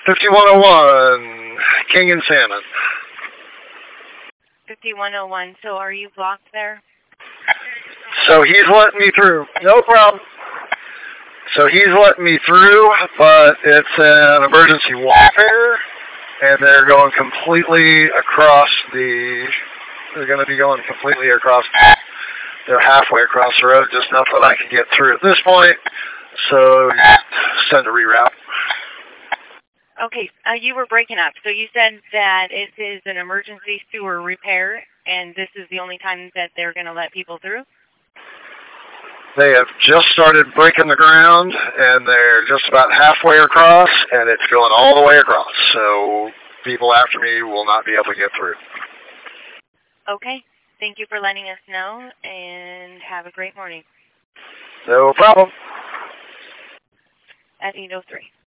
5101, King and Salmon. 5101, so are you blocked there? So he's letting me through. No problem. So he's letting me through, but it's an emergency warfare, and they're going completely across they're going to be going completely across, they're halfway across the road, just enough that I can get through at this point, so send a reroute. Okay, you were breaking up. So you said that it is an emergency sewer repair, and this is the only time that they're going to let people through? They have just started breaking the ground, and they're just about halfway across, and it's going all the way across. So people after me will not be able to get through. Okay. Thank you for letting us know, and have a great morning. No problem. At 8:03.